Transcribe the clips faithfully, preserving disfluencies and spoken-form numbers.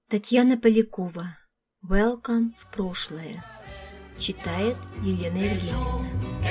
Татьяна Полякова. Welcome в прошлое. Читает Елена Евгеньевна.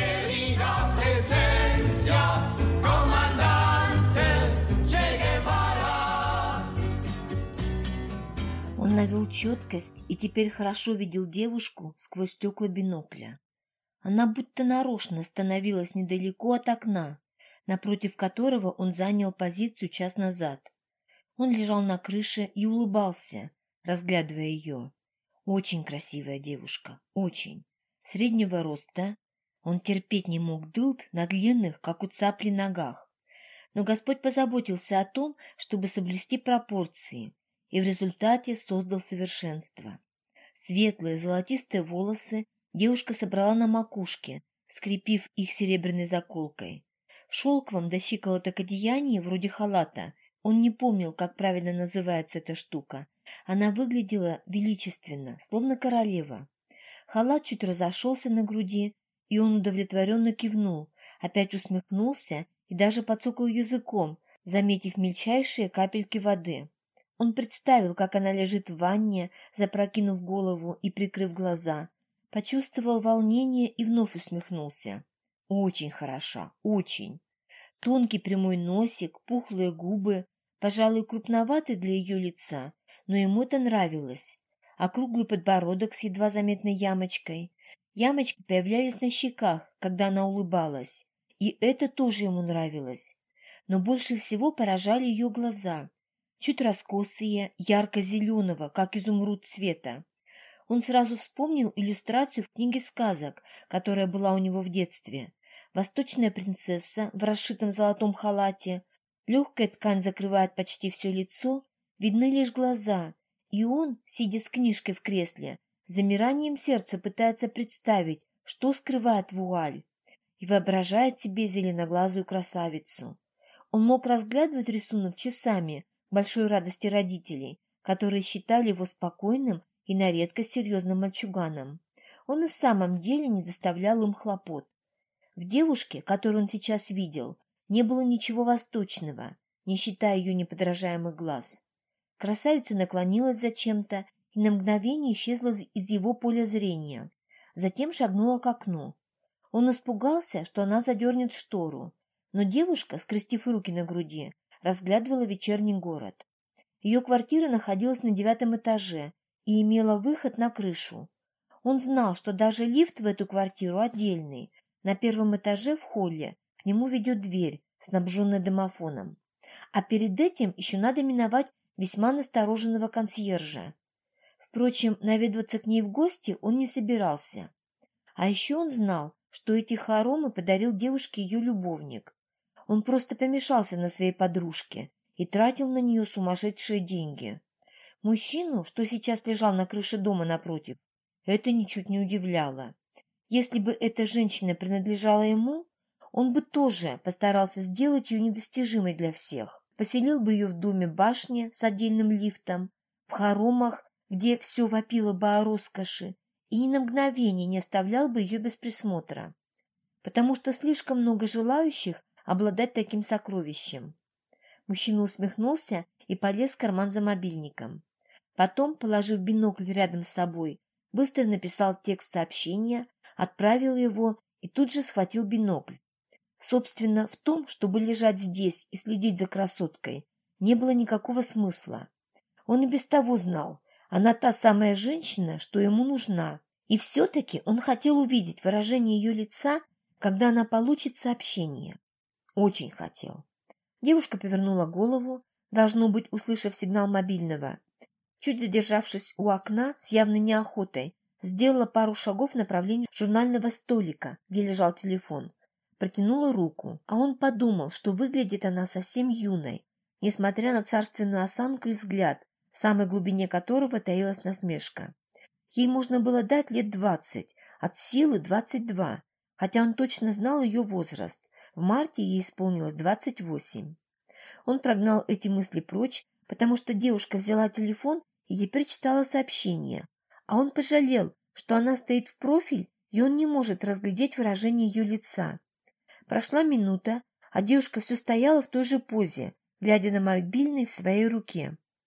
Он навел четкость и теперь хорошо видел девушку сквозь стекла бинокля. Она будто нарочно становилась недалеко от окна, напротив которого он занял позицию час назад. Он лежал на крыше и улыбался, разглядывая ее. Очень красивая девушка, очень. Среднего роста. Он терпеть не мог дылд на длинных, как у цапли, ногах. Но Господь позаботился о том, чтобы соблюсти пропорции, и в результате создал совершенство. Светлые золотистые волосы девушка собрала на макушке, скрепив их серебряной заколкой. В шелковом до щиколоток одеянии, вроде халата, он не помнил, как правильно называется эта штука. Она выглядела величественно, словно королева. Халат чуть разошелся на груди, и он удовлетворенно кивнул, опять усмехнулся и даже подсокал языком, заметив мельчайшие капельки воды. Он представил, как она лежит в ванне, запрокинув голову и прикрыв глаза, почувствовал волнение и вновь усмехнулся. Очень хороша, очень. Тонкий прямой носик, пухлые губы, пожалуй, крупноватый для ее лица, но ему это нравилось. Округлый подбородок с едва заметной ямочкой. Ямочки появлялись на щеках, когда она улыбалась, и это тоже ему нравилось. Но больше всего поражали ее глаза, чуть раскосые, ярко-зеленого, как изумруд цвета. Он сразу вспомнил иллюстрацию в книге сказок, которая была у него в детстве. Восточная принцесса в расшитом золотом халате, легкая ткань закрывает почти все лицо, видны лишь глаза, и он, сидя с книжкой в кресле, замиранием сердца пытается представить, что скрывает вуаль, и воображает себе зеленоглазую красавицу. Он мог разглядывать рисунок часами, к большой радости родителей, которые считали его спокойным и на редкость серьезным мальчуганом. Он и в самом деле не доставлял им хлопот. В девушке, которую он сейчас видел, не было ничего восточного, не считая ее неподражаемых глаз. Красавица наклонилась зачем-то и на мгновение исчезла из его поля зрения, затем шагнула к окну. Он испугался, что она задернет штору, но девушка, скрестив руки на груди, разглядывала вечерний город. Ее квартира находилась на девятом этаже и имела выход на крышу. Он знал, что даже лифт в эту квартиру отдельный. На первом этаже в холле к нему ведет дверь, снабженная домофоном. А перед этим еще надо миновать весьма настороженного консьержа. Впрочем, наведываться к ней в гости он не собирался. А еще он знал, что эти хоромы подарил девушке ее любовник. Он просто помешался на своей подружке и тратил на нее сумасшедшие деньги. Мужчину, что сейчас лежал на крыше дома напротив, это ничуть не удивляло. Если бы эта женщина принадлежала ему, он бы тоже постарался сделать ее недостижимой для всех. Поселил бы ее в доме башни с отдельным лифтом, в хоромах, где все вопило бы о роскоши, и ни на мгновение не оставлял бы ее без присмотра, потому что слишком много желающих обладать таким сокровищем. Мужчина усмехнулся и полез в карман за мобильником. Потом, положив бинокль рядом с собой, быстро написал текст сообщения, отправил его и тут же схватил бинокль. Собственно, в том, чтобы лежать здесь и следить за красоткой, не было никакого смысла. Он и без того знал, она та самая женщина, что ему нужна, и все-таки он хотел увидеть выражение ее лица, когда она получит сообщение. Очень хотел. Девушка повернула голову, должно быть, услышав сигнал мобильного. Чуть задержавшись у окна с явной неохотой, сделала пару шагов в направлении журнального столика, где лежал телефон. Протянула руку, а он подумал, что выглядит она совсем юной, несмотря на царственную осанку и взгляд, в самой глубине которого таилась насмешка. Ей можно было дать лет двадцать, от силы двадцать два, хотя он точно знал ее возраст. В марте ей исполнилось двадцать восемь. Он прогнал эти мысли прочь, потому что девушка взяла телефон и ей прочитала сообщение, а он пожалел, что она стоит в профиль, и он не может разглядеть выражение ее лица. Прошла минута, а девушка все стояла в той же позе, глядя на мобильный в своей руке.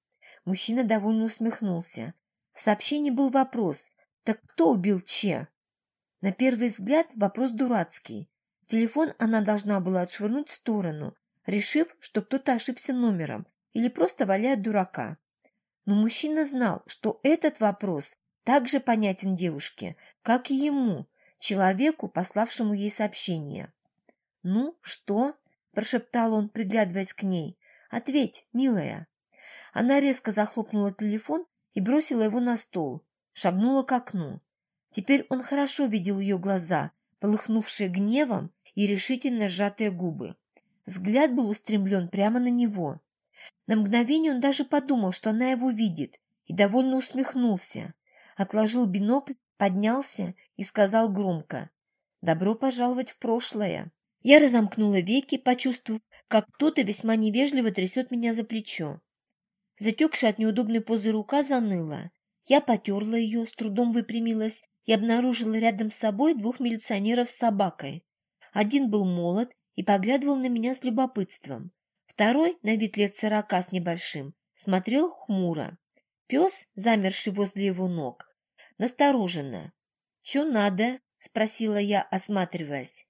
Мужчина довольно усмехнулся. В сообщении был вопрос: «Так кто убил Че?» На первый взгляд вопрос дурацкий. Телефон она должна была отшвырнуть в сторону, решив, что кто-то ошибся номером или просто валяет дурака. Но мужчина знал, что этот вопрос так же понятен девушке, как и ему, человеку, пославшему ей сообщение. «Ну, что?» – прошептал он, приглядываясь к ней. «Ответь, милая». Она резко захлопнула телефон и бросила его на стол, шагнула к окну. Теперь он хорошо видел ее глаза, полыхнувшие гневом и решительно сжатые губы. Взгляд был устремлен прямо на него. На мгновение он даже подумал, что она его видит, и довольно усмехнулся. Отложил бинокль, поднялся и сказал громко: «Добро пожаловать в прошлое». Я разомкнула веки, почувствовав, как кто-то весьма невежливо трясет меня за плечо. Затекшая от неудобной позы рука заныла. Я потерла ее, с трудом выпрямилась и обнаружила рядом с собой двух милиционеров с собакой. Один был молод и поглядывал на меня с любопытством. Второй, на вид лет сорока с небольшим, смотрел хмуро. Пес, замерший возле его ног, настороженно. «Че надо?» — спросила я, осматриваясь.